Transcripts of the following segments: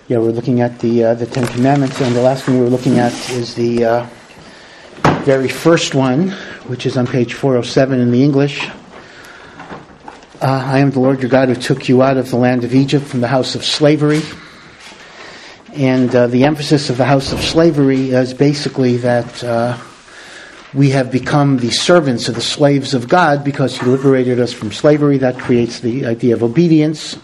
Yeah, we're looking at the Ten Commandments, and the last one we're looking at is the very first one, which is on page 407 in the English. I am the Lord your God who took you out of the land of Egypt from the house of slavery. And the emphasis of the house of slavery is basically that we have become the servants of the slaves of God because He liberated us from slavery. That creates the idea of obedience.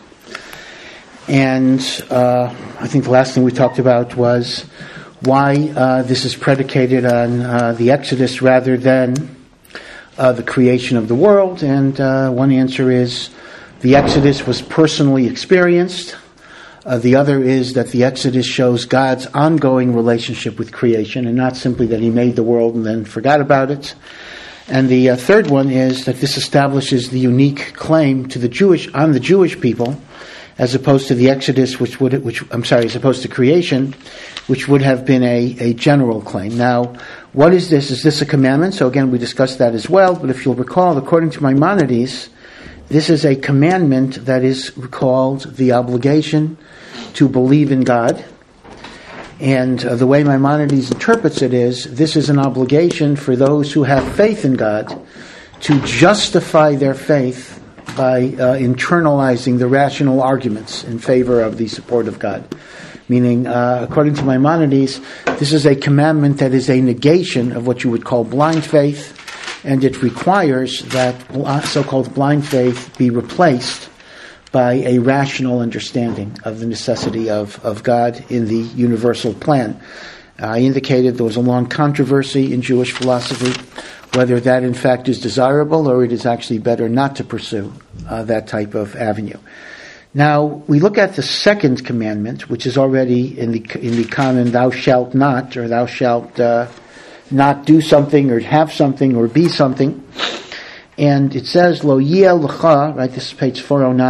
And I think the last thing we talked about was why this is predicated on the Exodus rather than the creation of the world. And one answer is the Exodus was personally experienced. The other is that the Exodus shows God's ongoing relationship with creation and not simply that He made the world and then forgot about it. And the third one is that this establishes the unique claim to the Jewish people, as opposed to the Exodus, as opposed to creation, which would have been a general claim. Now, what is this? Is this a commandment? So again, we discussed that as well. But if you'll recall, according to Maimonides, this is a commandment that is called the obligation to believe in God. And the way Maimonides interprets it is, this is an obligation for those who have faith in God to justify their faith by internalizing the rational arguments in favor of the support of God. Meaning, according to Maimonides, this is a commandment that is a negation of what you would call blind faith, and it requires that so-called blind faith be replaced by a rational understanding of the necessity of God in the universal plan. I indicated there was a long controversy in Jewish philosophy whether that in fact is desirable or it is actually better not to pursue that type of avenue. Now, we look at the second commandment, which is already in the canon, thou shalt not, or thou shalt not do something, or have something, or be something. And it says, Lo yeh lecha, right, this is page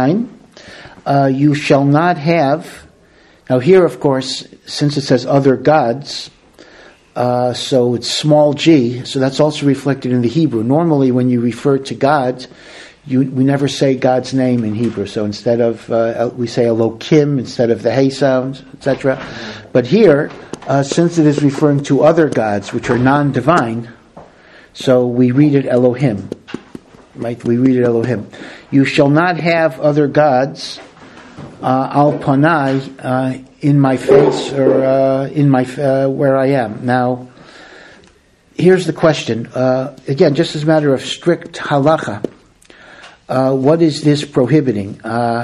409, you shall not have. Now here, of course, since it says other gods, so it's small g, so that's also reflected in the Hebrew. Normally, when you refer to God, we never say God's name in Hebrew. So instead of, we say Elokim instead of the hey sound, etc. But here, since it is referring to other gods, which are non-divine, so we read it Elohim. Right? We read it Elohim. You shall not have other gods, al panai, in my face or in my where I am. Now, here's the question. Again, just as a matter of strict halacha, what is this prohibiting?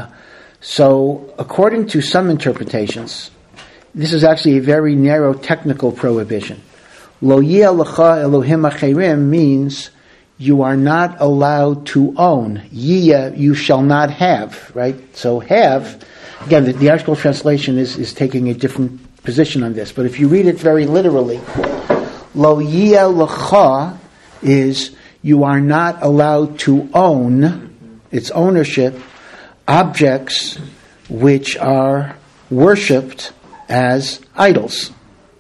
So, according to some interpretations, this is actually a very narrow technical prohibition. Lo yeh lecha Elohim acherim means you are not allowed to own. Yeh, you shall not have. Right? So have. Again, the article translation is taking a different position on this. But if you read it very literally, Lo yeh lecha is you are not allowed to own, its ownership, objects which are worshipped as idols.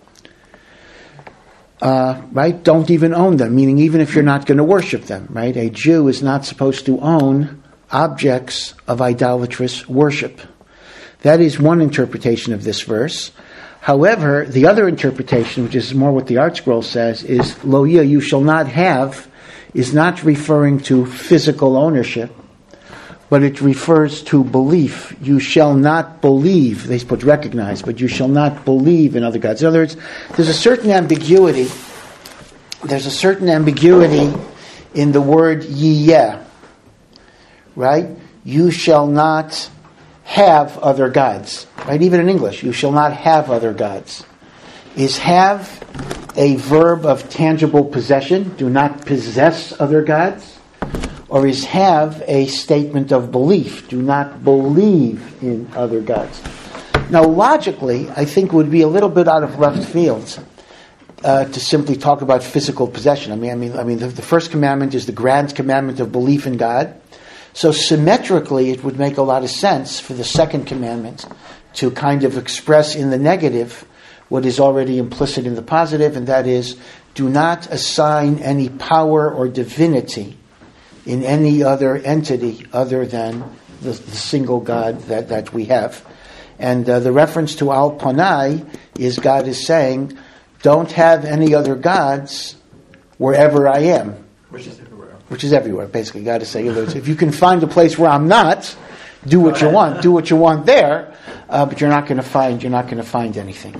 Right? Don't even own them, meaning even if you're not going to worship them. Right? A Jew is not supposed to own objects of idolatrous worship. That is one interpretation of this verse. However, the other interpretation, which is more what the Art Scroll says, is Lo yeh, you shall not have, is not referring to physical ownership, but it refers to belief. You shall not believe, they put recognize, but you shall not believe in other gods. In other words, there's a certain ambiguity. There's a certain ambiguity in the word yeh, right? You shall not have other gods, right? Even in English, you shall not have other gods. Is have a verb of tangible possession? Do not possess other gods? Or is have a statement of belief? Do not believe in other gods. Now, logically, I think it would be a little bit out of left field to simply talk about physical possession. I mean, the first commandment is the grand commandment of belief in God. So symmetrically, it would make a lot of sense for the second commandment to kind of express in the negative what is already implicit in the positive, and that is, do not assign any power or divinity in any other entity other than the single God that we have. And the reference to Al Panai is God is saying, don't have any other gods wherever I am. Which is everywhere. Which is everywhere, basically. God is saying, if you can find a place where I'm not, do what you want. Do what you want there, but you're not going to find anything.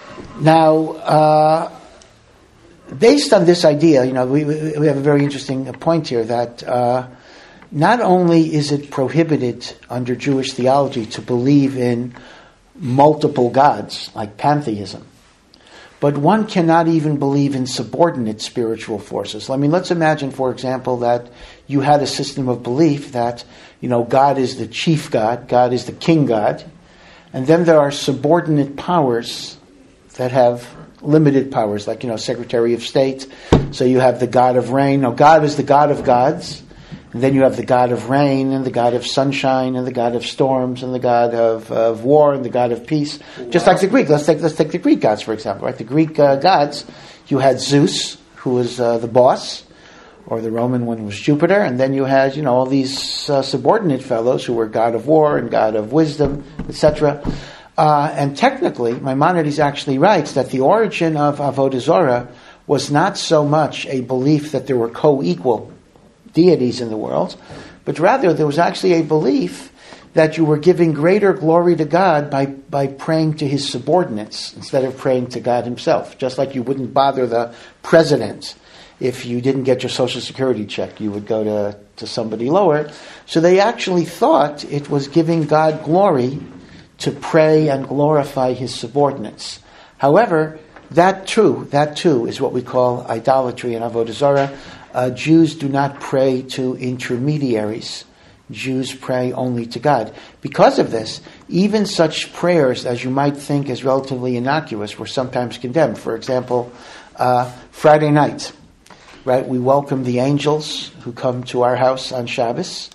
Now, based on this idea, we have a very interesting point here that not only is it prohibited under Jewish theology to believe in multiple gods, like pantheism, but one cannot even believe in subordinate spiritual forces. Let's imagine, for example, that you had a system of belief that, God is the chief God, God is the king God, and then there are subordinate powers that have limited powers, like, Secretary of State. So you have the God of rain. Now, God is the God of gods. And then you have the God of rain, and the God of sunshine, and the God of storms, and the God of war, and the God of peace. Just like the Greek. Let's take the Greek gods, for example. Right? The Greek gods, you had Zeus, who was the boss, or the Roman one was Jupiter, and then you had all these subordinate fellows who were God of war and God of wisdom, etc. And technically, Maimonides actually writes that the origin of Avodah Zarah was not so much a belief that there were co-equal deities in the world, but rather there was actually a belief that you were giving greater glory to God by praying to his subordinates instead of praying to God himself. Just like you wouldn't bother the president if you didn't get your Social Security check. You would go to somebody lower. So they actually thought it was giving God glory to pray and glorify his subordinates. However, that too is what we call idolatry in Avodah Zarah. Jews do not pray to intermediaries. Jews pray only to God. Because of this, even such prayers as you might think is relatively innocuous were sometimes condemned. For example, Friday night, right? We welcome the angels who come to our house on Shabbos,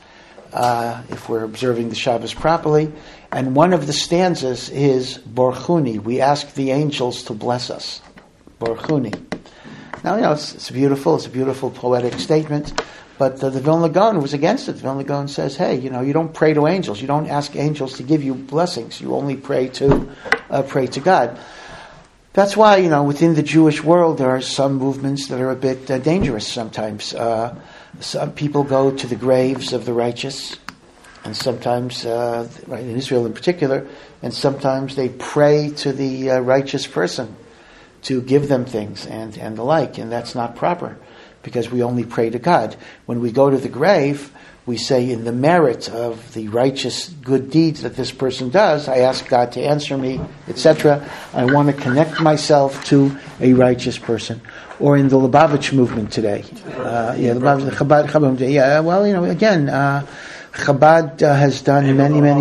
if we're observing the Shabbos properly. And one of the stanzas is Borchuni. We ask the angels to bless us. Borchuni. Now, it's beautiful. It's a beautiful poetic statement. But the Vilna Gaon was against it. The Vilna Gaon says, hey, you don't pray to angels. You don't ask angels to give you blessings. You only pray to God. That's why, within the Jewish world, there are some movements that are a bit dangerous sometimes. Some people go to the graves of the righteous, and sometimes, in Israel in particular, and sometimes they pray to the righteous person to give them things and the like, and that's not proper, because we only pray to God. When we go to the grave, we say, in the merit of the righteous good deeds that this person does, I ask God to answer me, etc. I want to connect myself to a righteous person. Or in the Lubavitch movement today. Chabad, again, Chabad has done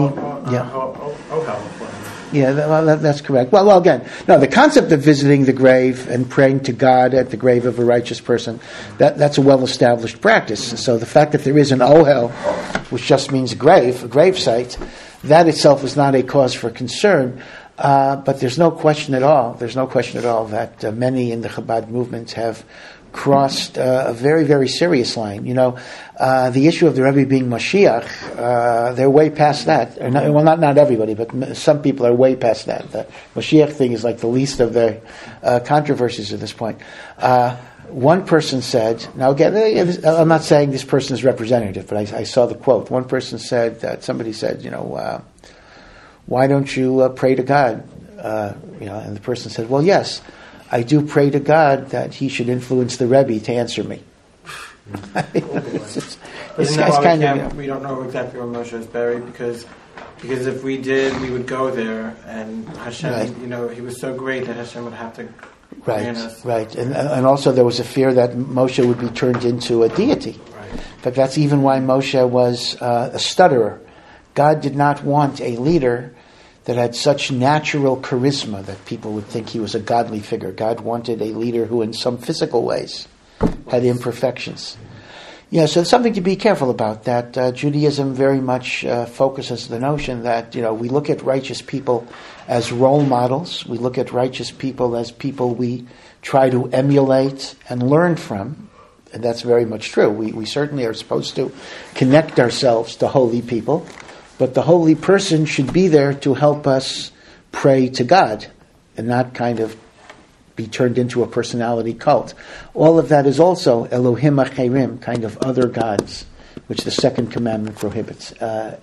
many. Yeah, that's correct. Well, again, no, the concept of visiting the grave and praying to God at the grave of a righteous person, that's a well-established practice. So the fact that there is an ohel, which just means a grave site, that itself is not a cause for concern. But there's no question at all that many in the Chabad movement have crossed a very, very serious line. The issue of the Rebbe being Mashiach, they're way past that. Not everybody, but some people are way past that. The Mashiach thing is like the least of the controversies at this point. One person said, now again, I'm not saying this person is representative, but I saw the quote. One person said that somebody said, why don't you pray to God? And the person said, well, yes, I do pray to God that he should influence the Rebbe to answer me. This guy's kind of... We don't know exactly where Moshe is buried because if we did, we would go there, and Hashem, right. He was so great that Hashem would have to grant us. Right. And also there was a fear that Moshe would be turned into a deity. Right. In fact, that's even why Moshe was a stutterer. God did not want a leader that had such natural charisma that people would think he was a godly figure. God wanted a leader who in some physical ways had imperfections. So it's something to be careful about, that Judaism very much focuses the notion that, we look at righteous people as role models. We look at righteous people as people we try to emulate and learn from. And that's very much true. We certainly are supposed to connect ourselves to holy people. but the holy person should be there to help us pray to God and not kind of be turned into a personality cult. All of that is also Elohim Acherim, kind of other gods, which the second commandment prohibits. But,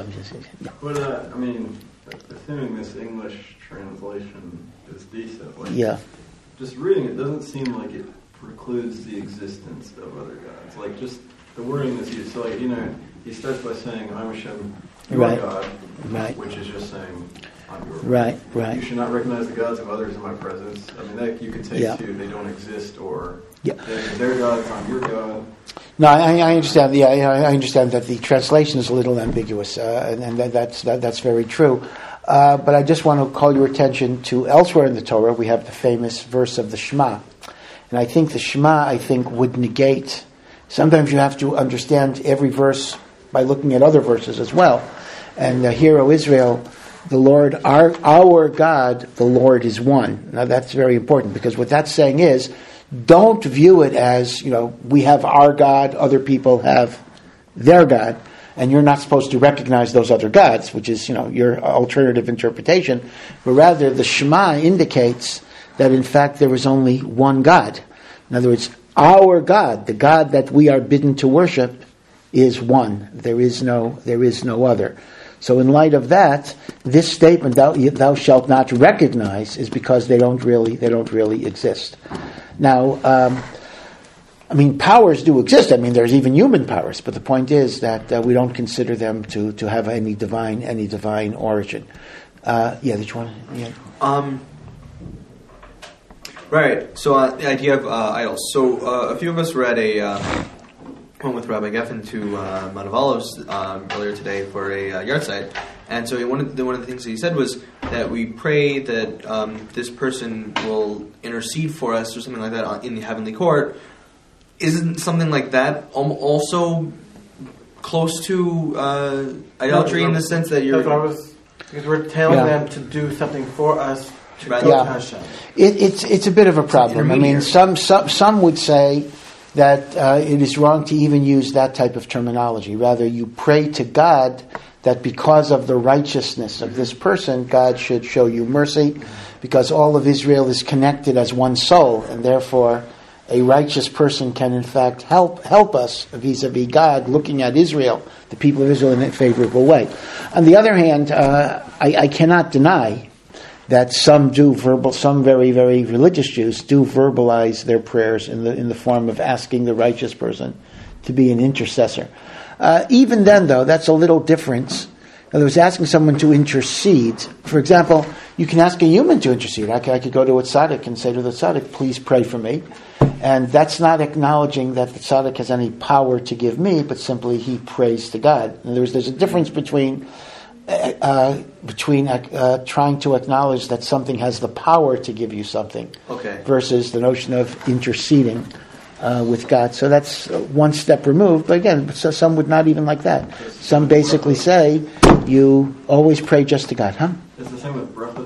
assuming this English translation is decent, just reading it doesn't seem like it precludes the existence of other gods. Like, just the wording that's used. So, he starts by saying, I'm Hashem, your God, which is just saying, I'm your God. Right. You should not recognize the gods of others in my presence. I mean, that you could take to, they don't exist, or their gods, I'm your God. No, I understand. I understand that the translation is a little ambiguous, and that's very true. But I just want to call your attention to elsewhere in the Torah. We have the famous verse of the Shema, and I think the Shema would negate. Sometimes you have to understand every verse by looking at other verses as well. And here, O Israel, the Lord, our God, the Lord is one. Now that's very important, because what that's saying is, don't view it as, we have our God, other people have their God, and you're not supposed to recognize those other gods, which is, your alternative interpretation. But rather, the Shema indicates that, in fact, there is only one God. In other words, our God, the God that we are bidden to worship, is one. There is no other. So in light of that, this statement, thou shalt not recognize, is because they don't really exist. Now, powers do exist. There's even human powers, but the point is that we don't consider them to have any divine origin. Did you want to? Right. So the idea of idols. So a few of us were at went with Rabbi Geffen to Mount of Olives earlier today for a yard site, and so one of the things that he said was that we pray that this person will intercede for us or something like that in the heavenly court. Isn't something like that also close to idolatry in the sense that you're? Because we're telling them to do something for us to go to Hashem. It's a bit of a problem. Some would say that it is wrong to even use that type of terminology. Rather, you pray to God that because of the righteousness of this person, God should show you mercy, because all of Israel is connected as one soul, and therefore a righteous person can in fact help us vis-a-vis God, looking at Israel, the people of Israel, in a favorable way. On the other hand, I cannot deny that some very, very religious Jews do verbalize their prayers in the form of asking the righteous person to be an intercessor. Even then, though, that's a little different. In other words, asking someone to intercede. For example, you can ask a human to intercede. I could go to a tzaddik and say to the tzaddik, please pray for me. And that's not acknowledging that the tzaddik has any power to give me, but simply he prays to God. In other words, there's a difference between trying to acknowledge that something has the power to give you something, versus the notion of interceding with God. So that's one step removed. But again, some would not even like that. Some basically say you always pray just to God, huh? It's the same with bracha.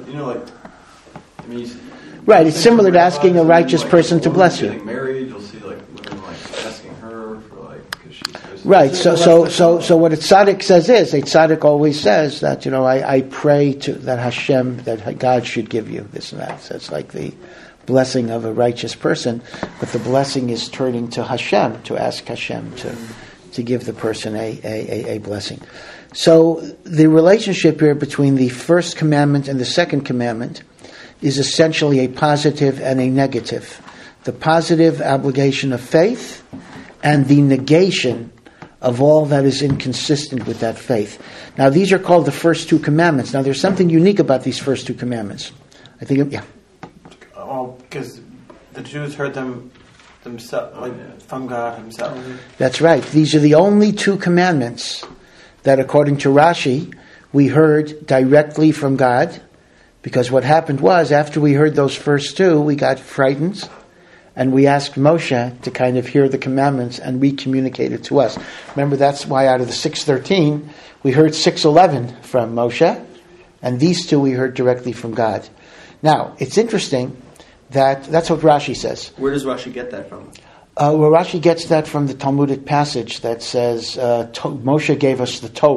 Right. It's similar to asking a righteous person to bless you. Getting married, you'll see women asking her for because she's right. So what a tzaddik says is, a tzaddik always says that I pray to that Hashem, that God should give you this and that. So it's like the blessing of a righteous person, but the blessing is turning to Hashem, to ask Hashem to give the person a blessing. So the relationship here between the first commandment and the second commandment is essentially a positive and a negative. The positive obligation of faith and the negation of all that is inconsistent with that faith. Now, these are called the first two commandments. Now, there's something unique about these first two commandments. I think, Oh, because the Jews heard them themselves, from God himself. That's right. These are the only two commandments that, according to Rashi, we heard directly from God. Because what happened was, after we heard those first two, we got frightened, and we asked Moshe to kind of hear the commandments and re-communicate it to us. Remember, that's why out of the 613, we heard 611 from Moshe, and these two we heard directly from God. Now, it's interesting that's what Rashi says. Where does Rashi get that from? Rashi gets that from the Talmudic passage that says, Moshe gave us the Torah.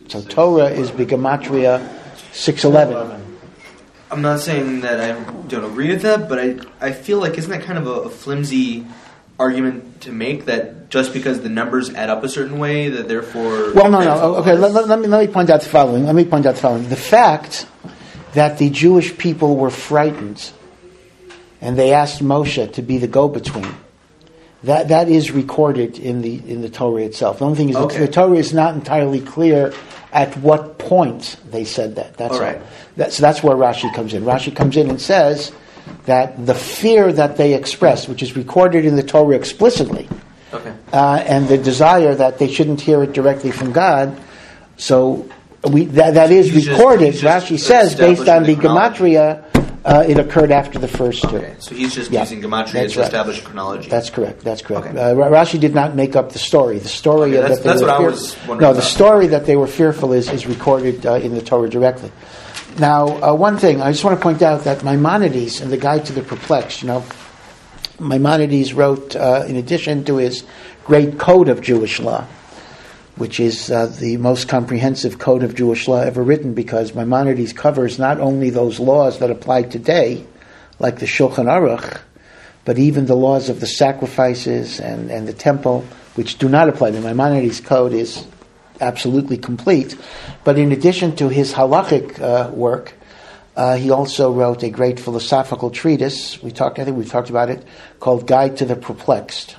So Torah is Gematria 611. I'm not saying that I don't agree with that, but I feel like isn't that kind of a flimsy argument to make that just because the numbers add up a certain way that therefore... Well, no. Okay, let me point out the following. The fact that the Jewish people were frightened and they asked Moshe to be the go-between, that is recorded in the Torah itself. The only thing is the Torah is not entirely clear at what point they said that. That's all. Right. So that's where Rashi comes in. Rashi comes in and says that the fear that they expressed, which is recorded in the Torah explicitly, and the desire that they shouldn't hear it directly from God, so that is recorded. Rashi says based on the Gematria, it occurred after the first two. Okay, so he's just using Gematria to establish chronology. That's correct. Okay. Rashi did not make up the story. The story that's what I was wondering. No, the story that they were fearful is recorded in the Torah directly. Now, one thing, I just want to point out that Maimonides, in the Guide to the Perplexed, Maimonides wrote, in addition to his great code of Jewish law, which is the most comprehensive code of Jewish law ever written, because Maimonides covers not only those laws that apply today, like the Shulchan Aruch, but even the laws of the sacrifices and the temple, which do not apply. The Maimonides code is absolutely complete. But in addition to his halachic work, he also wrote a great philosophical treatise. I think we've talked about it, called Guide to the Perplexed.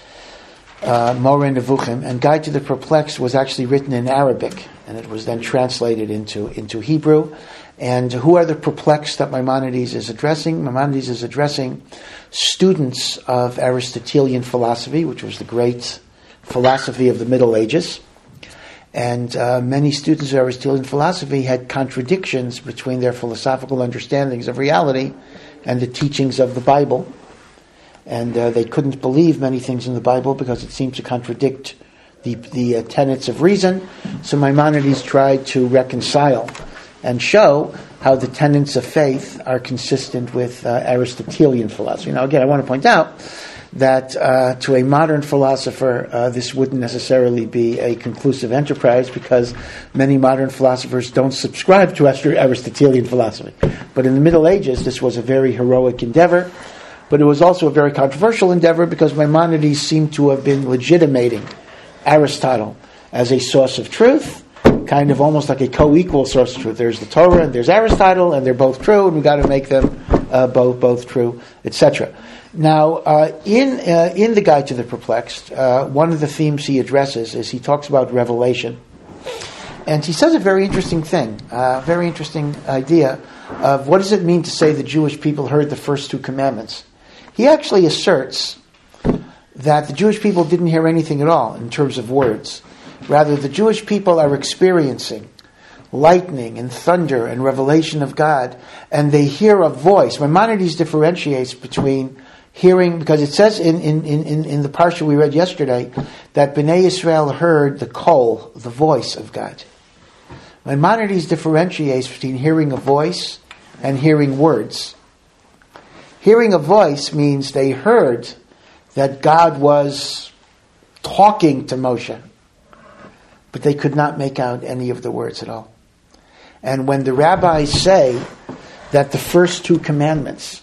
Moreh Nevuchim, and Guide to the Perplexed was actually written in Arabic, and it was then translated into Hebrew. And who are the perplexed that Maimonides is addressing? Maimonides is addressing students of Aristotelian philosophy, which was the great philosophy of the Middle Ages. And many students of Aristotelian philosophy had contradictions between their philosophical understandings of reality and the teachings of the Bible. And they couldn't believe many things in the Bible because it seemed to contradict the tenets of reason. So Maimonides tried to reconcile and show how the tenets of faith are consistent with Aristotelian philosophy. Now, again, I want to point out that to a modern philosopher, this wouldn't necessarily be a conclusive enterprise, because many modern philosophers don't subscribe to Aristotelian philosophy. But in the Middle Ages, this was a very heroic endeavor. But it was also a very controversial endeavor, because Maimonides seemed to have been legitimating Aristotle as a source of truth, kind of almost like a co-equal source of truth. There's the Torah and there's Aristotle, and they're both true, and we've got to make them both true, etc. Now, in the Guide to the Perplexed, one of the themes he addresses is he talks about revelation. And he says a very interesting thing, a very interesting idea of what does it mean to say the Jewish people heard the first two commandments. He actually asserts that the Jewish people didn't hear anything at all in terms of words. Rather, the Jewish people are experiencing lightning and thunder and revelation of God, and they hear a voice. Maimonides differentiates between hearing, because it says in the parsha we read yesterday that Bnei Yisrael heard the kol, the voice of God. Maimonides differentiates between hearing a voice and hearing words. Hearing a voice means they heard that God was talking to Moshe, but they could not make out any of the words at all. And when the rabbis say that the first two commandments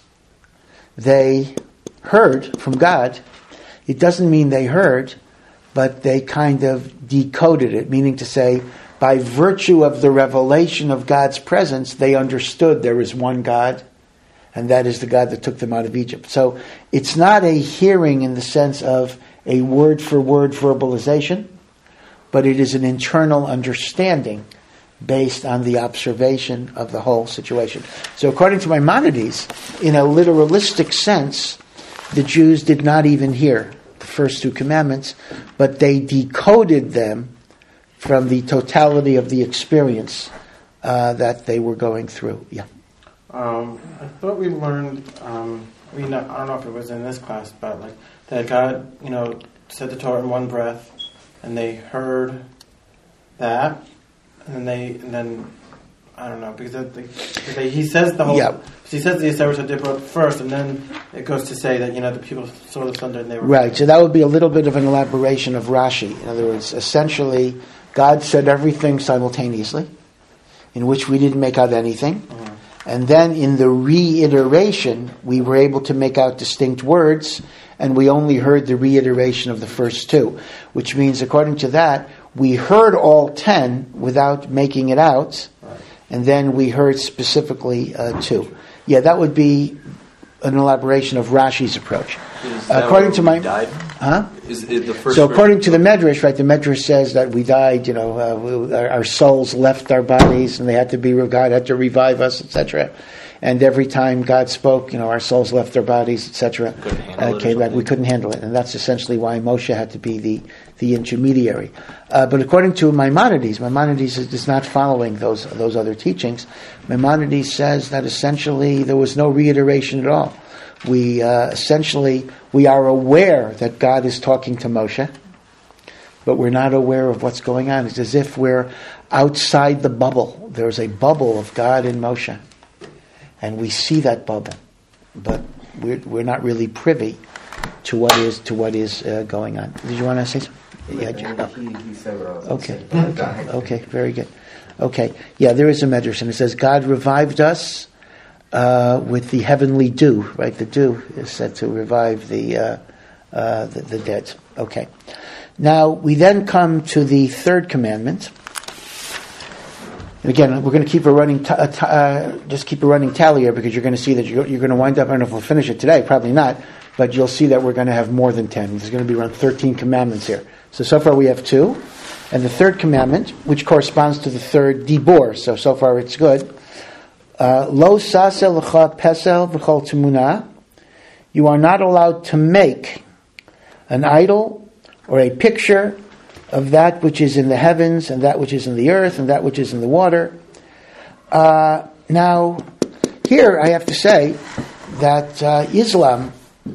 they heard from God, it doesn't mean they heard, but they kind of decoded it, meaning to say, by virtue of the revelation of God's presence, they understood there is one God, and that is the God that took them out of Egypt. So it's not a hearing in the sense of a word-for-word verbalization, but it is an internal understanding based on the observation of the whole situation. So according to Maimonides, in a literalistic sense, the Jews did not even hear the first two commandments, but they decoded them from the totality of the experience that they were going through. Yeah. I thought we learned, I don't know if it was in this class, but that God, said the Torah in one breath, and they heard that, and then I don't know, because he says the whole. Yeah. He says the Aseret HaDibra first, and then it goes to say that the people saw the thunder and they were right. So that would be a little bit of an elaboration of Rashi. In other words, essentially, God said everything simultaneously, in which we didn't make out anything. And then in the reiteration, we were able to make out distinct words, and we only heard the reiteration of the first two, which means, according to that, we heard all 10 without making it out, and then we heard specifically 2. Yeah, that would be an elaboration of Rashi's approach. According to my, died? Huh? Is it the first? So according to the Medrash, right? The Medrash says that we died. Our souls left our bodies, and God had to revive us, etc. And every time God spoke, our souls left their bodies, etc. Came back. We couldn't handle it, and that's essentially why Moshe had to be the intermediary. But according to Maimonides is not following those other teachings. Maimonides says that essentially there was no reiteration at all. We are aware that God is talking to Moshe, but we're not aware of what's going on. It's as if we're outside the bubble. There's a bubble of God in Moshe, and we see that bubble, but we're not really privy to what is going on. Did you want to say something? Yeah, he said what I was okay. saying. Okay, very good. Okay, yeah, there is a medrash, and it says God revived us with the heavenly dew. Right, the dew is said to revive the dead. Okay. Now we then come to the third commandment. And again, we're going to keep a running tally here, because you're going to see that you're going to wind up. I don't know if we'll finish it today, probably not, but you'll see that we're going to have more than 10. There's going to be around 13 commandments here. So far we have 2, and the third commandment, which corresponds to the third dibor. So far it's good. Lo sasel l'cha pesel v'chol temuna. You are not allowed to make an idol or a picture of that which is in the heavens, and that which is in the earth, and that which is in the water. Now, here I have to say that Islam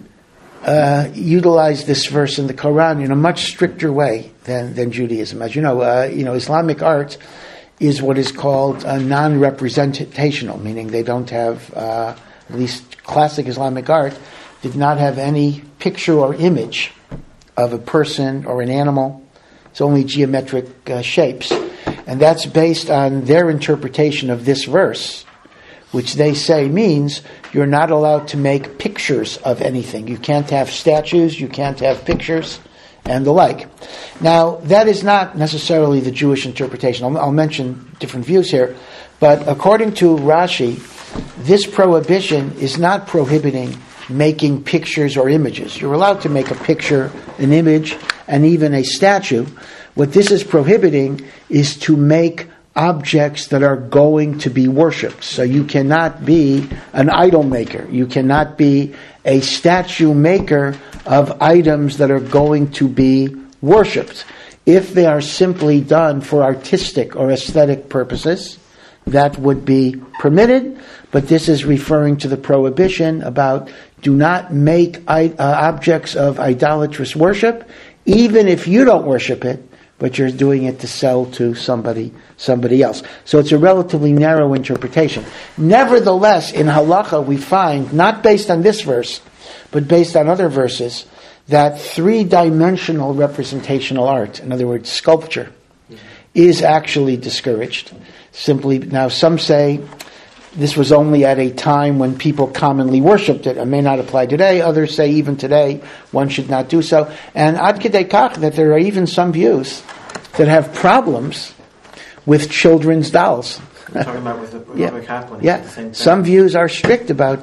utilized this verse in the Quran in a much stricter way than Judaism. As you know, Islamic art is what is called non-representational, meaning they don't have, at least classic Islamic art, did not have any picture or image of a person or an animal. It's only geometric shapes. And that's based on their interpretation of this verse, which they say means you're not allowed to make pictures of anything. You can't have statues, you can't have pictures, and the like. Now, that is not necessarily the Jewish interpretation. I'll mention different views here. But according to Rashi, this prohibition is not prohibiting making pictures or images. You're allowed to make a picture, an image, and even a statue. What this is prohibiting is to make objects that are going to be worshipped. So you cannot be an idol maker. You cannot be a statue maker of items that are going to be worshipped. If they are simply done for artistic or aesthetic purposes, that would be permitted, but this is referring to the prohibition about do not make objects of idolatrous worship, even if you don't worship it, but you're doing it to sell to somebody else. So it's a relatively narrow interpretation. Nevertheless, in halacha we find, not based on this verse, but based on other verses, that 3-dimensional representational art, in other words, sculpture, is actually discouraged. Simply, now some say this was only at a time when people commonly worshipped it. It may not apply today. Others say even today one should not do so. And ad kedei kach, that there are even some views that have problems with children's dolls. We're talking about with the Kaplan. Yeah. The same thing. Some views are strict about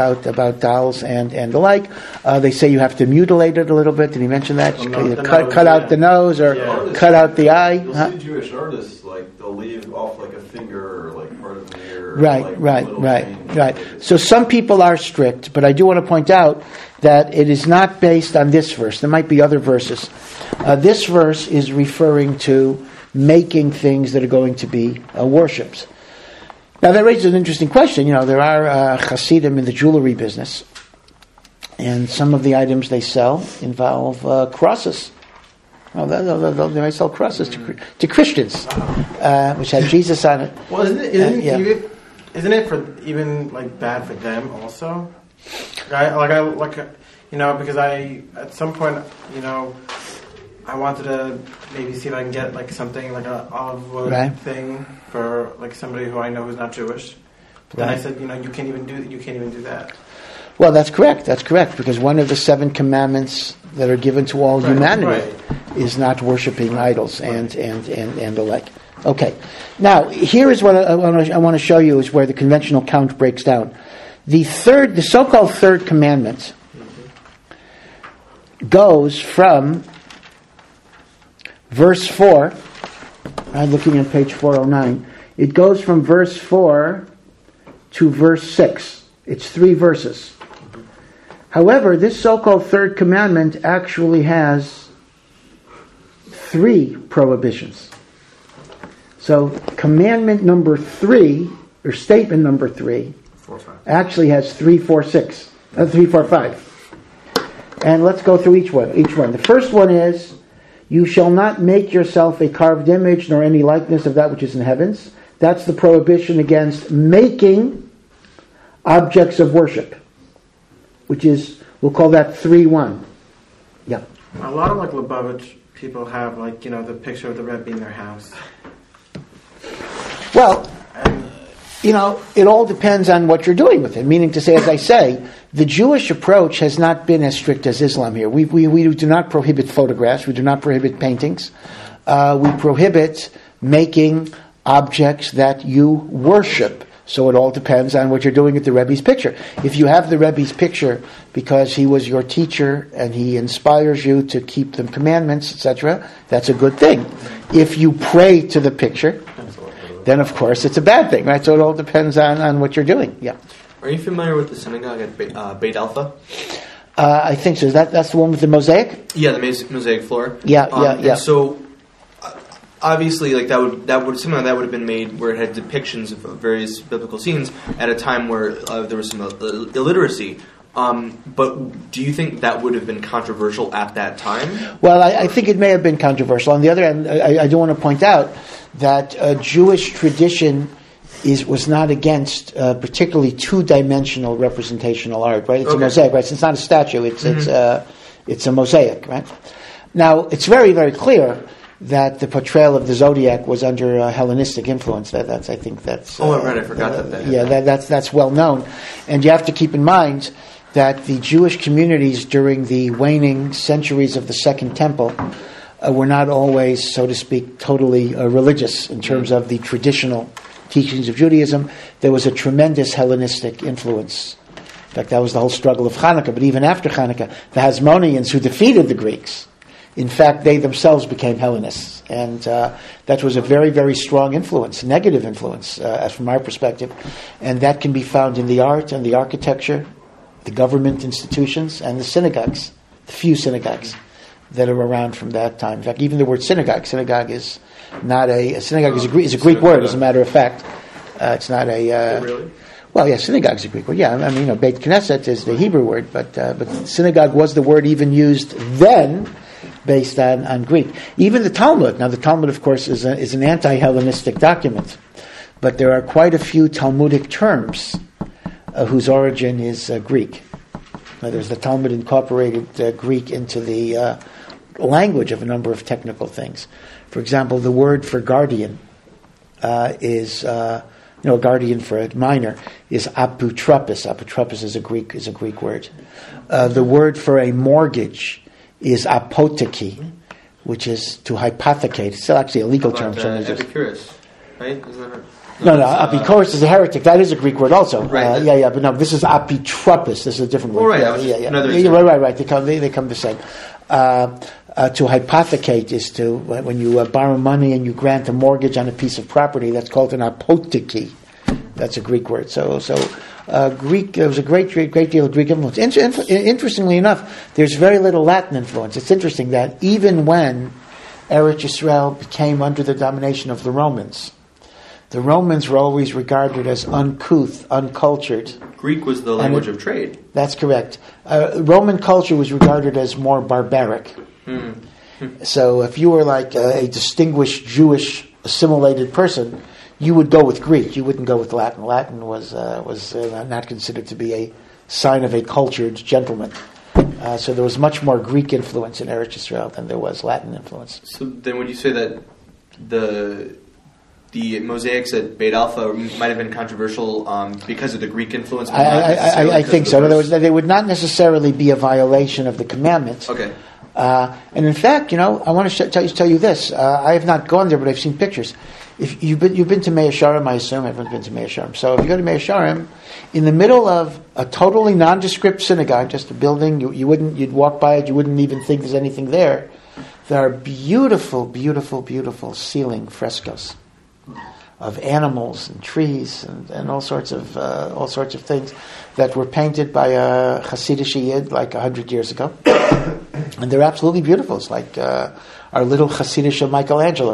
dolls and the like. They say you have to mutilate it a little bit. Did he mention that? Cut out the nose or cut out the eye. You'll see Jewish artists, like, they'll leave off like a finger or like part of the ear. Right. So some people are strict, but I do want to point out that it is not based on this verse. There might be other verses. This verse is referring to making things that are going to be worshipped. Now that raises an interesting question. There are Hasidim in the jewelry business, and some of the items they sell involve crosses. They might sell crosses to Christians, which have Jesus on it. Well, isn't it for even like bad for them also? Because at some point, I wanted to maybe see if I can get like something like a olive wood thing for like somebody who I know who's not Jewish. But then I said, you can't even do that. Well, that's correct. That's correct, because one of the 7 commandments that are given to all humanity is not worshiping idols and the like. Okay. Now, here is what I want to show you is where the conventional count breaks down. The so-called third commandment goes from verse 4. I'm looking at page 409. It goes from verse 4 to verse 6. It's 3 verses. However, this so-called third commandment actually has 3 prohibitions. So, commandment number 3, or statement number 3, actually has 3, 4, 5. And let's go through each one. The first one is, you shall not make yourself a carved image, nor any likeness of that which is in heavens. That's the prohibition against making objects of worship, which is, we'll call that 3:1. Yeah. A lot of like Lubavitch people have like, the picture of the Rebbe in their house. Well, it all depends on what you're doing with it. Meaning to say, as I say, the Jewish approach has not been as strict as Islam here. We do not prohibit photographs. We do not prohibit paintings. We prohibit making objects that you worship. So it all depends on what you're doing with the Rebbe's picture. If you have the Rebbe's picture because he was your teacher and he inspires you to keep the commandments, etc., that's a good thing. If you pray to the picture, then of course it's a bad thing, right? So it all depends on what you're doing. Yeah. Are you familiar with the synagogue at Beit Alpha? I think so. That's the one with the mosaic? Yeah, the mosaic floor. Yeah. And so, obviously, like that would something like that would have been made where it had depictions of various biblical scenes at a time where there was some illiteracy. But do you think that would have been controversial at that time? Well, I think it may have been controversial. On the other hand, I do want to point out that Jewish tradition was not against particularly 2-dimensional representational art, right? It's a mosaic, right? So it's not a statue. It's a mosaic, right? Now, it's very, very clear that the portrayal of the zodiac was under Hellenistic influence. I think that's. I forgot that. Yeah, that's well known, and you have to keep in mind that the Jewish communities during the waning centuries of the Second Temple were not always, so to speak, totally religious in terms of the traditional teachings of Judaism. There was a tremendous Hellenistic influence. In fact, that was the whole struggle of Hanukkah. But even after Hanukkah, the Hasmoneans who defeated the Greeks, in fact, they themselves became Hellenists. And that was a very, very strong influence, negative influence, from our perspective. And that can be found in the art and the architecture, the government institutions, and the synagogues, the few synagogues that are around from that time. In fact, even the word synagogue is not a synagogue is a Greek word, as a matter of fact. It's not a... really? Well, yeah, synagogue is a Greek word. Yeah, I mean, Beit Knesset is the Hebrew word, but synagogue was the word even used then, based on Greek. Even the Talmud. Now, the Talmud, of course, is an anti-Hellenistic document, but there are quite a few Talmudic terms whose origin is Greek. Now, there's the Talmud incorporated Greek into the language of a number of technical things. For example, the word for guardian is a guardian for a minor is apotropos. Apotropos is a Greek word. The word for a mortgage is apotheke, which is to hypothecate. It's still actually a legal term. Epicurus, right? No, Epicurus is a heretic. That is a Greek word also. Right. But no, this is apotropos. This is a different word. Right. They come the same. To hypothecate is to, when you borrow money and you grant a mortgage on a piece of property, that's called an apotheke. That's a Greek word. So Greek, there was a great deal of Greek influence. Interestingly enough, there's very little Latin influence. It's interesting that even when Eretz Yisrael became under the domination of the Romans were always regarded as uncouth, uncultured. Greek was the language of trade. That's correct. Roman culture was regarded as more barbaric. So if you were like a distinguished Jewish assimilated person, you would go with Greek. You wouldn't go with Latin. Latin was not considered to be a sign of a cultured gentleman. So there was much more Greek influence in Eretz Yisrael than there was Latin influence. So then would you say that the mosaics at Beit Alpha might have been controversial because of the Greek influence? I think so. In other words, they would not necessarily be a violation of the commandments. Okay. And in fact, I want to tell you this. I have not gone there, but I've seen pictures. If you've been to Mea Shearim, I assume everyone's been to Mea Shearim. So if you go to Mea Shearim, in the middle of a totally nondescript synagogue, just a building, you'd walk by it, you wouldn't even think there's anything there. There are beautiful, beautiful, beautiful ceiling frescoes of animals and trees and all sorts of things that were painted by a Hasidic Yid like 100 years ago, and they're absolutely beautiful. It's like our little Hasidic of Michelangelo,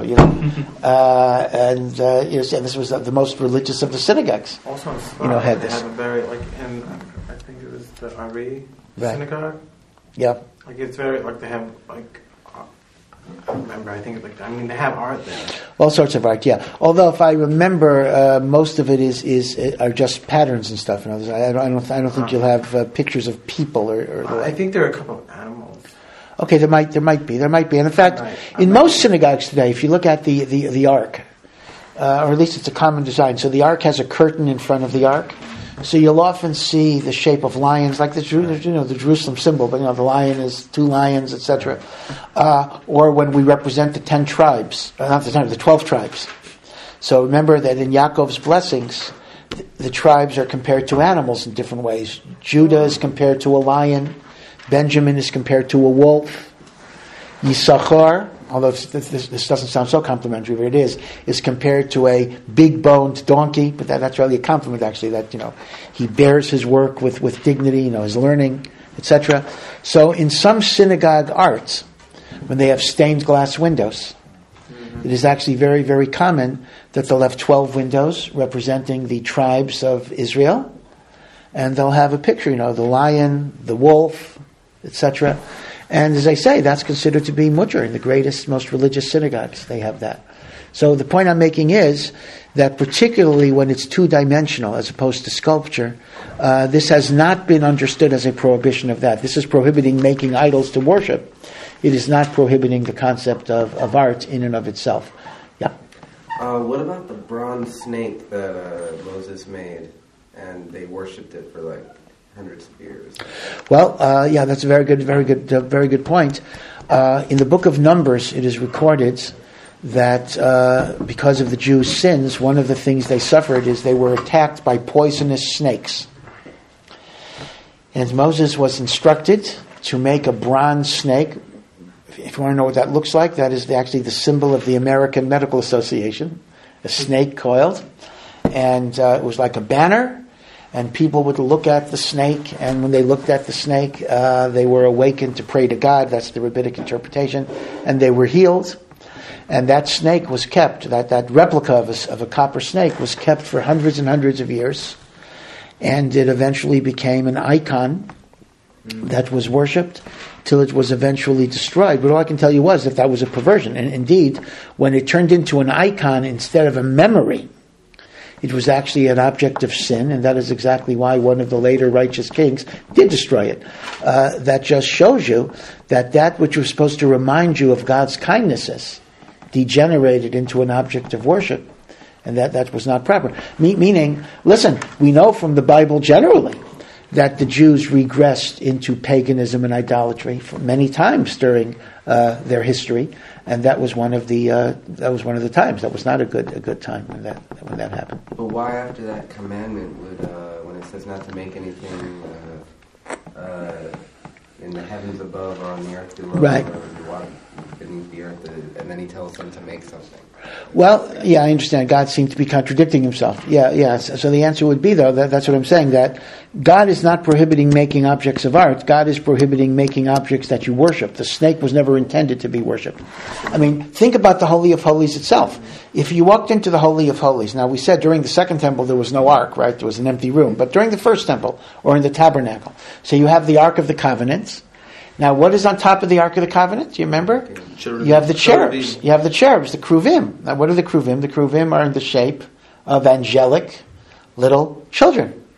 and this was the most religious of the synagogues. Also, had they this. have a very in I think it was the Ari synagogue. Yeah, It's very they have I remember. They have art there. All sorts of art, yeah. Although, if I remember, most of it are just patterns and stuff. I don't think you'll have pictures of people or I think there are a couple of animals. Okay, there might be, and in fact, in most synagogues today, if you look at the ark, or at least it's a common design. So the ark has a curtain in front of the ark. So you'll often see the shape of lions, like the Jerusalem symbol, but the lion is 2 lions, etc. Or when we represent the 10 tribes, the 12 tribes. So remember that in Yaakov's blessings, the tribes are compared to animals in different ways. Judah is compared to a lion, Benjamin is compared to a wolf, Yisachar, although this doesn't sound so complimentary, but it is compared to a big-boned donkey. But that's really a compliment, actually. That he bears his work with dignity. His learning, etc. So in some synagogue arts, when they have stained glass windows, it is actually very, very common that they'll have 12 windows representing the tribes of Israel, and they'll have a picture. The lion, the wolf, etc. And as I say, that's considered to be mutter in the greatest, most religious synagogues. They have that. So the point I'm making is that particularly when it's 2-dimensional as opposed to sculpture, this has not been understood as a prohibition of that. This is prohibiting making idols to worship. It is not prohibiting the concept of art in and of itself. Yeah. What about the bronze snake that Moses made, and they worshipped it for hundreds of years? Well, that's a very good point. In the book of Numbers, it is recorded that because of the Jews' sins, one of the things they suffered is they were attacked by poisonous snakes. And Moses was instructed to make a bronze snake. If you want to know what that looks like, that is actually the symbol of the American Medical Association, a snake coiled. And it was like a banner. And people would look at the snake, and when they looked at the snake, they were awakened to pray to God. That's the rabbinic interpretation. And they were healed. And that snake was kept, that replica of a copper snake was kept for hundreds and hundreds of years. And it eventually became an icon that was worshipped till it was eventually destroyed. But all I can tell you was that was a perversion. And indeed, when it turned into an icon instead of a memory, it was actually an object of sin, and that is exactly why one of the later righteous kings did destroy it. That just shows you that which was supposed to remind you of God's kindnesses degenerated into an object of worship, and that was not proper. Meaning, listen, we know from the Bible generally that the Jews regressed into paganism and idolatry for many times during their history. And that was one of the times. That was not a good time when that happened. But why, after that commandment, would when it says not to make anything in the heavens above or on the earth below, right, or beneath the earth, and then he tells them to make something? Well, yeah, I understand. God seemed to be contradicting himself. Yeah. So the answer would be, though, that's what I'm saying, that God is not prohibiting making objects of art. God is prohibiting making objects that you worship. The snake was never intended to be worshipped. I mean, think about the Holy of Holies itself. If you walked into the Holy of Holies, now we said during the second temple there was no ark, right? There was an empty room. But during the first temple, or in the tabernacle, so you have the Ark of the Covenant. Now, what is on top of the Ark of the Covenant? Do you remember? You have the cherubs. You have the cherubs, the Kruvim. Now, what are the Kruvim? The Kruvim are in the shape of angelic little children.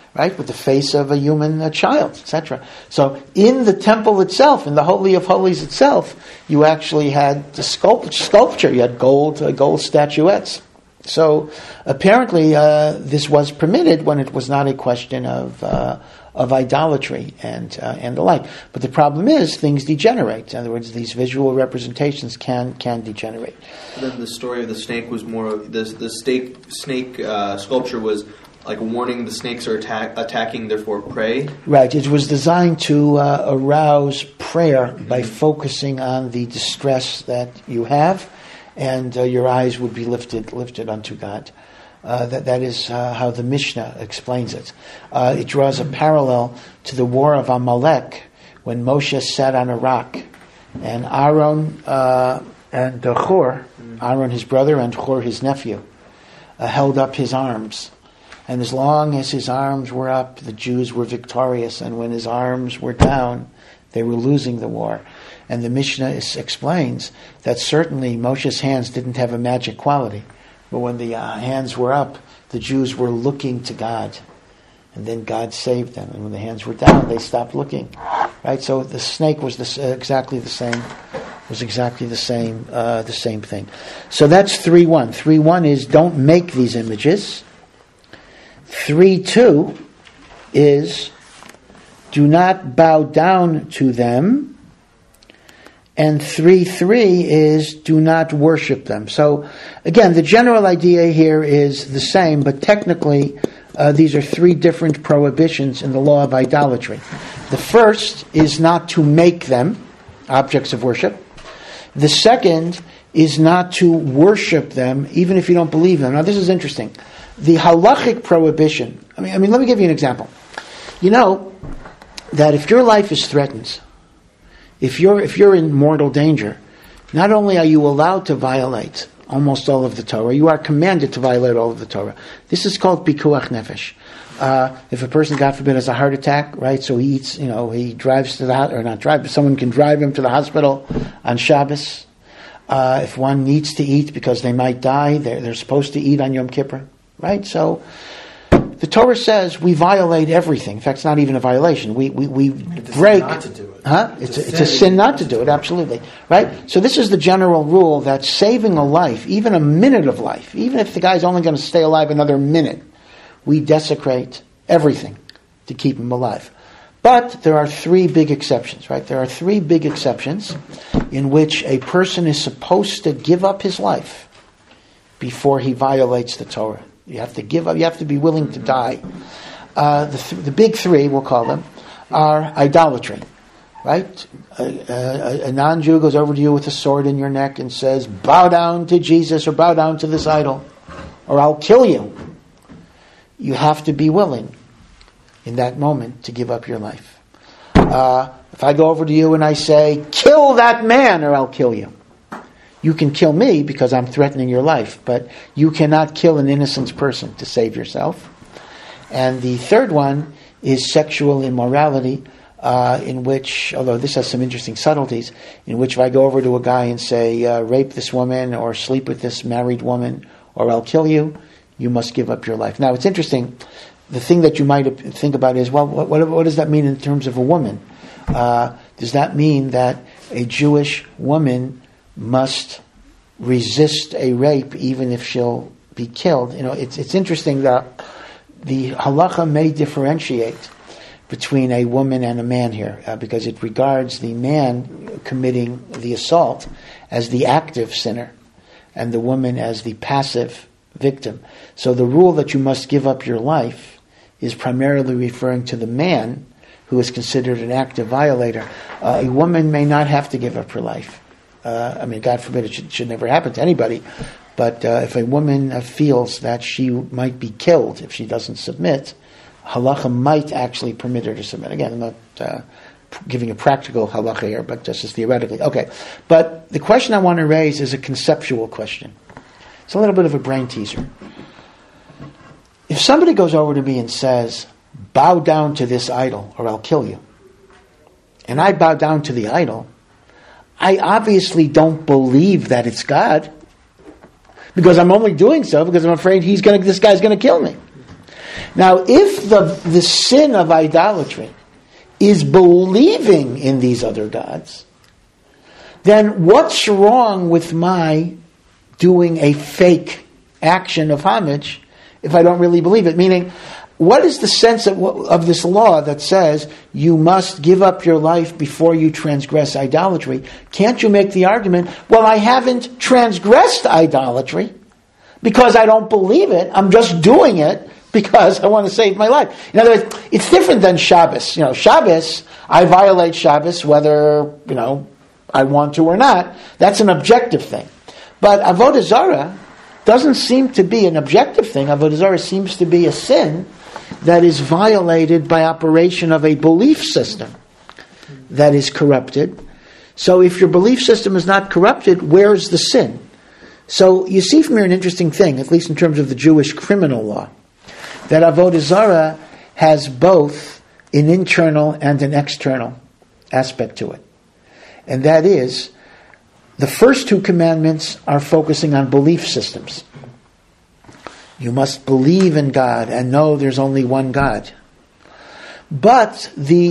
right, with the face of a human child, etc. So in the temple itself, in the Holy of Holies itself, you actually had the sculpture. You had gold statuettes. So apparently this was permitted when it was not a question of idolatry and the like. But the problem is things degenerate. In other words, these visual representations can degenerate. Then the story of the snake was more the snake sculpture was like warning the snakes are attacking, therefore pray. Right. It was designed to arouse prayer by focusing on the distress that you have, and your eyes would be lifted unto God. That is how the Mishnah explains it. It draws a parallel to the war of Amalek when Moshe sat on a rock, and Aaron and Hur, Aaron his brother and Hur his nephew, held up his arms. And as long as his arms were up, the Jews were victorious, and when his arms were down, they were losing the war. And the Mishnah explains that certainly Moshe's hands didn't have a magic quality, but when the hands were up, the Jews were looking to God, and then God saved them. And when the hands were down, they stopped looking. Right. So the snake was exactly the same. Was exactly the same thing. So that's 3:1. 3:1 is don't make these images. 3:2 is do not bow down to them. And 3:3 is do not worship them. So again, the general idea here is the same, but technically these are 3 different prohibitions in the law of idolatry. The first is not to make them objects of worship. The second is not to worship them, even if you don't believe them. Now this is interesting. The halachic prohibition, I mean, let me give you an example. You know that if your life is threatened, if you're in mortal danger, not only are you allowed to violate almost all of the Torah, you are commanded to violate all of the Torah. This is called pikuach nefesh. If a person, God forbid, has a heart attack, right? So he eats, he drives to but someone can drive him to the hospital on Shabbos. If one needs to eat because they might die, they're supposed to eat on Yom Kippur, right? So the Torah says we violate everything. In fact, it's not even a violation. We break. Not to do it. It's a sin not to do it. Absolutely, right. So this is the general rule that saving a life, even a minute of life, even if the guy's only going to stay alive another minute, we desecrate everything to keep him alive. But there are 3 big exceptions, right? There are 3 big exceptions in which a person is supposed to give up his life before he violates the Torah. You have to give up. You have to be willing to die. The big 3, we'll call them, are idolatry, right? A non-Jew goes over to you with a sword in your neck and says, bow down to Jesus or bow down to this idol or I'll kill you. You have to be willing in that moment to give up your life. If I go over to you and I say, kill that man or I'll kill you. You can kill me because I'm threatening your life, but you cannot kill an innocent person to save yourself. And the third one is sexual immorality, in which, although this has some interesting subtleties, in which if I go over to a guy and say, rape this woman or sleep with this married woman or I'll kill you, you must give up your life. Now, it's interesting. The thing that you might think about is, well, what does that mean in terms of a woman? Does that mean that a Jewish woman must resist a rape even if she'll be killed? It's interesting that the halacha may differentiate between a woman and a man here, because it regards the man committing the assault as the active sinner and the woman as the passive victim. So the rule that you must give up your life is primarily referring to the man who is considered an active violator. A woman may not have to give up her life. God forbid, it should never happen to anybody. But if a woman feels that she might be killed if she doesn't submit, halacha might actually permit her to submit. Again, I'm not giving a practical halacha here, but just as theoretically. Okay, but the question I want to raise is a conceptual question. It's a little bit of a brain teaser. If somebody goes over to me and says, bow down to this idol or I'll kill you, and I bow down to the idol, I obviously don't believe that it's God, because I'm only doing so because I'm afraid this guy's going to kill me. Now, if the sin of idolatry is believing in these other gods, then what's wrong with my doing a fake action of homage if I don't really believe it? Meaning, what is the sense of this law that says you must give up your life before you transgress idolatry? Can't you make the argument, well, I haven't transgressed idolatry because I don't believe it. I'm just doing it because I want to save my life. In other words, it's different than Shabbos. Shabbos, I violate Shabbos whether, I want to or not. That's an objective thing. But Avodah Zarah doesn't seem to be an objective thing. Avodah Zarah seems to be a sin that is violated by operation of a belief system that is corrupted. So if your belief system is not corrupted, where's the sin? So you see from here an interesting thing, at least in terms of the Jewish criminal law, that Avodah Zarah has both an internal and an external aspect to it. And that is, the first two commandments are focusing on belief systems. You must believe in God and know there's only one God. But the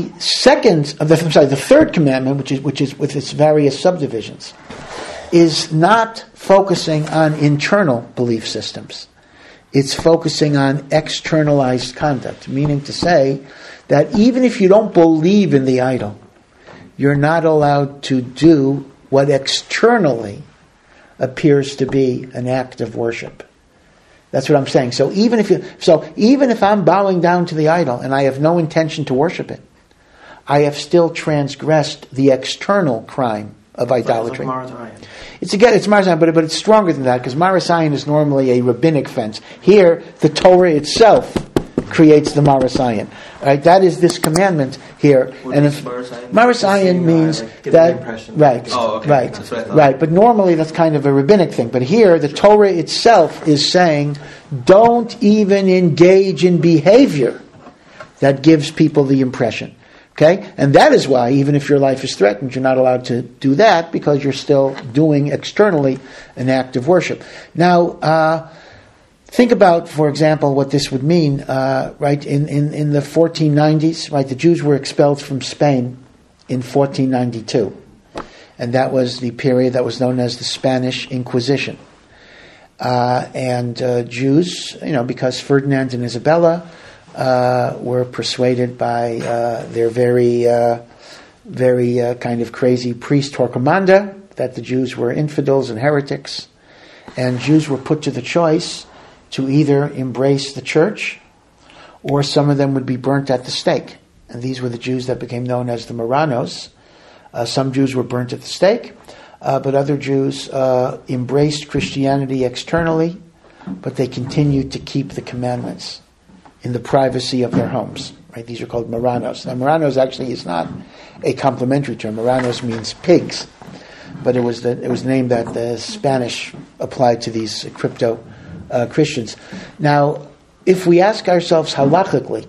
third commandment, which is with its various subdivisions, is not focusing on internal belief systems. It's focusing on externalized conduct, meaning to say that even if you don't believe in the idol, you're not allowed to do what externally appears to be an act of worship. That's what I'm saying. So even if I'm bowing down to the idol and I have no intention to worship it, I have still transgressed the external crime of idolatry. It's Maras Ayin, but it's stronger than that, because Maras Ayin is normally a rabbinic fence. Here, the Torah itself creates the Maras Ayin. Right? That is this commandment here. Maras Ayin means that right. Oh, okay. Right. That's what I thought. Right. But normally that's kind of a rabbinic thing. But here, the Torah itself is saying, don't even engage in behavior that gives people the impression. Okay? And that is why, even if your life is threatened, you're not allowed to do that, because you're still doing externally an act of worship. Now, think about, for example, what this would mean, right, in the 1490s, right, the Jews were expelled from Spain in 1492. And that was the period that was known as the Spanish Inquisition. And Jews, because Ferdinand and Isabella were persuaded by their very kind of crazy priest Torquemada that the Jews were infidels and heretics, and Jews were put to the choice to either embrace the church, or some of them would be burnt at the stake. And these were the Jews that became known as the Marranos. Some Jews were burnt at the stake, but other Jews embraced Christianity externally, but they continued to keep the commandments in the privacy of their homes. Right? These are called Marranos. Now, Marranos actually is not a complimentary term. Marranos means pigs, but it was the name that the Spanish applied to these crypto Christians. Now, if we ask ourselves halachically,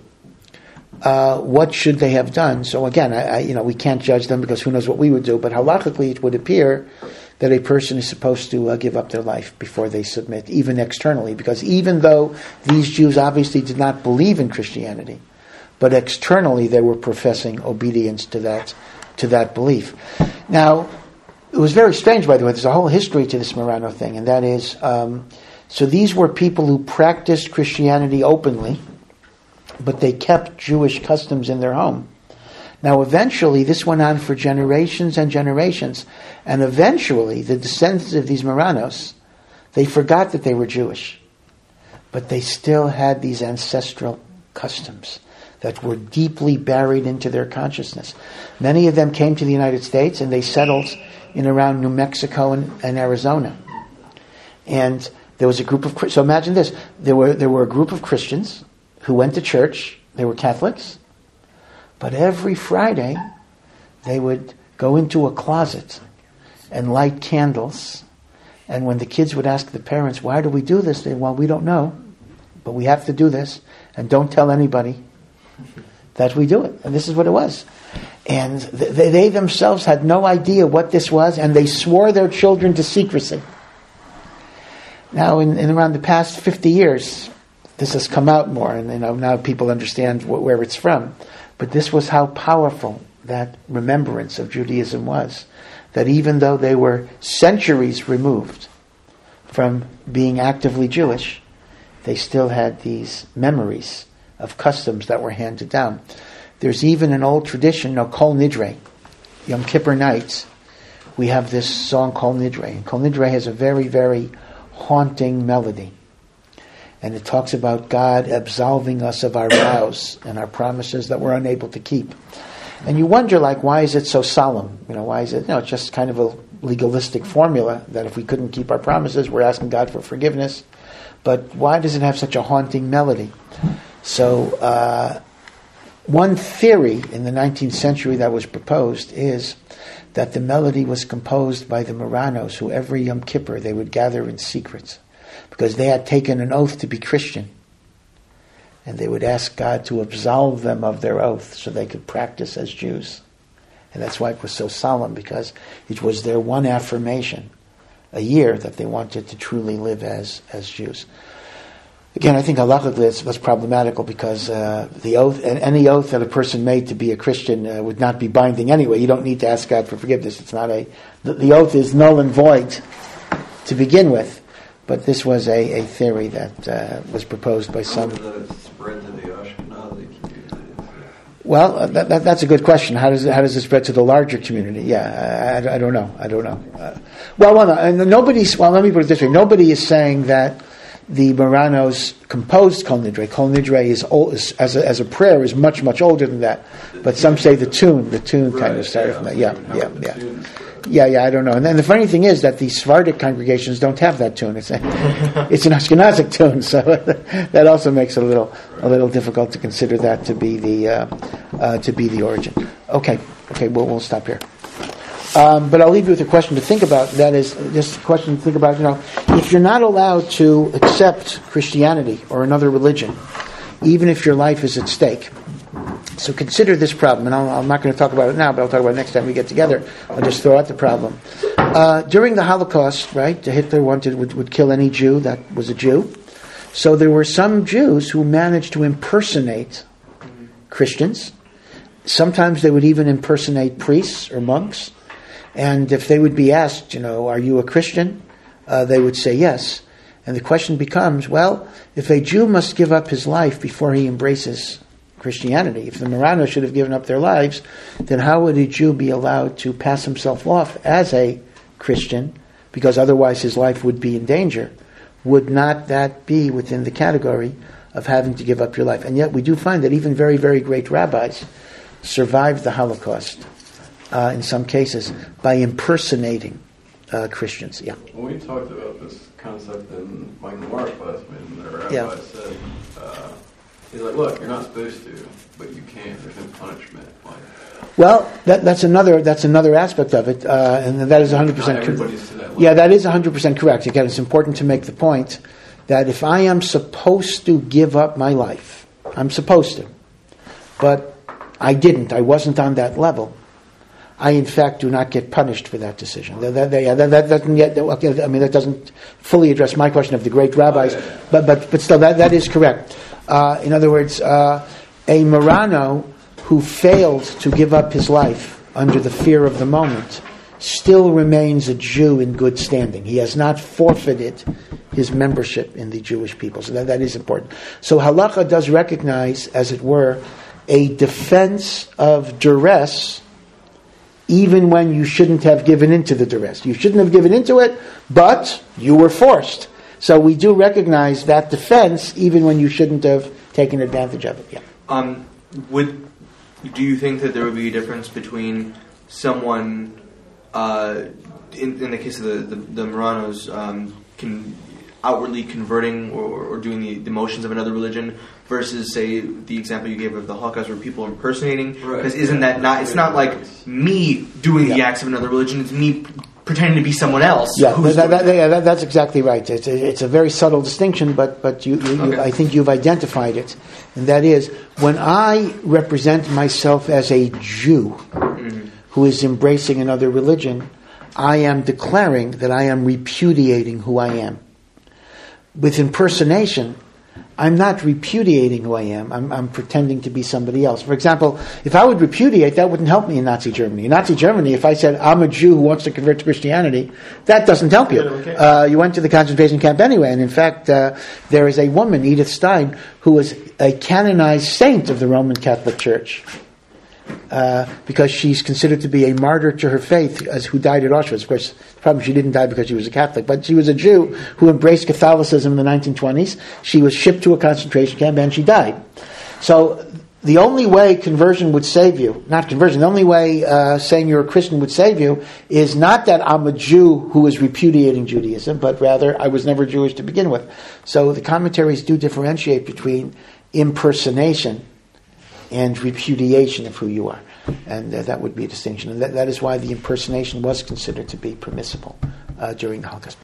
what should they have done? So again, we can't judge them, because who knows what we would do. But halachically, it would appear that a person is supposed to give up their life before they submit, even externally, because even though these Jews obviously did not believe in Christianity, but externally they were professing obedience to that belief. Now, it was very strange, by the way. There's a whole history to this Marrano thing, and that is, so these were people who practiced Christianity openly, but they kept Jewish customs in their home. Now, eventually, this went on for generations and generations, and eventually, the descendants of these Marranos, they forgot that they were Jewish, but they still had these ancestral customs that were deeply buried into their consciousness. Many of them came to the United States, and they settled in around New Mexico and Arizona. And there was a group of, so imagine this, there were a group of Christians who went to church. They were Catholics, but every Friday they would go into a closet and light candles. And when the kids would ask the parents, why do we do this? They, well, we don't know, but we have to do this, and don't tell anybody that we do it. And this is what it was. And they themselves had no idea what this was, and they swore their children to secrecy. Now, in around the past 50 years, this has come out more, and now people understand where it's from. But this was how powerful that remembrance of Judaism was. That even though they were centuries removed from being actively Jewish, they still had these memories of customs that were handed down. There's even an old tradition, Kol Nidre, Yom Kippur nights, we have this song Kol Nidre. And Kol Nidre has a very, very haunting melody. And it talks about God absolving us of our vows and our promises that we're unable to keep. And you wonder, why is it so solemn? Why is it? It's just kind of a legalistic formula that if we couldn't keep our promises, we're asking God for forgiveness. But why does it have such a haunting melody? So, one theory in the 19th century that was proposed is that the melody was composed by the Marranos, who every Yom Kippur they would gather in secret, because they had taken an oath to be Christian. And they would ask God to absolve them of their oath so they could practice as Jews. And that's why it was so solemn, because it was their one affirmation a year that they wanted to truly live as Jews. Again, I think halachically that's problematical, because the oath, and any oath that a person made to be a Christian would not be binding anyway. You don't need to ask God for forgiveness. It's not the oath is null and void to begin with. But this was a theory that was proposed by some. That it spread to the Ashkenazi community. Well, that's a good question. How does it spread to the larger community? Yeah, I don't know. Let me put it this way. Nobody is saying that the Marranos composed Kol Nidre. Kol Nidre is old, as a prayer is much, much older than that. But some say the tune kind of started from that. Yeah, I don't know. And then the funny thing is that the Sephardic congregations don't have that tune. It's an Ashkenazic tune, so that also makes it a little difficult to consider that to be the origin. Okay, we'll stop here. But I'll leave you with a question to think about. That is just a question to think about. If you're not allowed to accept Christianity or another religion, even if your life is at stake. So consider this problem, and I'm not going to talk about it now, but I'll talk about it next time we get together. I'll just throw out the problem. During the Holocaust, right, Hitler would kill any Jew that was a Jew. So there were some Jews who managed to impersonate Christians. Sometimes they would even impersonate priests or monks. And if they would be asked, are you a Christian? They would say yes. And the question becomes, well, if a Jew must give up his life before he embraces Christianity, if the Marranos should have given up their lives, then how would a Jew be allowed to pass himself off as a Christian, because otherwise his life would be in danger? Would not that be within the category of having to give up your life? And yet we do find that even very, very great rabbis survived the Holocaust, in some cases, by impersonating Christians. Yeah. Well, we talked about this concept in my Gemara class, and the rabbi said, he's like, look, you're not supposed to, but you can. There's no punishment. Well, that's another aspect of it, and that is 100% correct. Yeah, that is 100% correct. Again, it's important to make the point that if I am supposed to give up my life, I'm supposed to, but I didn't. I wasn't on that level. I, in fact, do not get punished for that decision. That doesn't yet. I mean, that doesn't fully address my question of the great rabbis, but still, that is correct. In other words, a Marrano who failed to give up his life under the fear of the moment still remains a Jew in good standing. He has not forfeited his membership in the Jewish people. So that is important. So halacha does recognize, as it were, a defense of duress, even when you shouldn't have given into the duress. You shouldn't have given into it, but you were forced. So we do recognize that defense, even when you shouldn't have taken advantage of it. Yeah. Do you think that there would be a difference between someone, in the case of the Marranos, outwardly converting or doing the motions of another religion, versus, say, the example you gave of the Holocaust, where people are impersonating? Because isn't that not? It's not like me doing the acts of another religion. It's me pretending to be someone else. Yeah, that's exactly right. It's a very subtle distinction, but you I think you've identified it, and that is, when I represent myself as a Jew who is embracing another religion, I am declaring that I am repudiating who I am. With impersonation, I'm not repudiating who I am. I'm pretending to be somebody else. For example, if I would repudiate, that wouldn't help me in Nazi Germany. In Nazi Germany, if I said, I'm a Jew who wants to convert to Christianity, that doesn't help you. You went to the concentration camp anyway. And in fact, there is a woman, Edith Stein, who was a canonized saint of the Roman Catholic Church. Because she's considered to be a martyr to her faith, who died at Auschwitz. Of course, the problem, she didn't die because she was a Catholic, but she was a Jew who embraced Catholicism in the 1920s. She was shipped to a concentration camp and she died. So the only way conversion would save you, not conversion, the only way saying you're a Christian would save you is not that I'm a Jew who is repudiating Judaism, but rather I was never Jewish to begin with. So the commentaries do differentiate between impersonation and repudiation of who you are. And that would be a distinction. And that is why the impersonation was considered to be permissible during the Holocaust.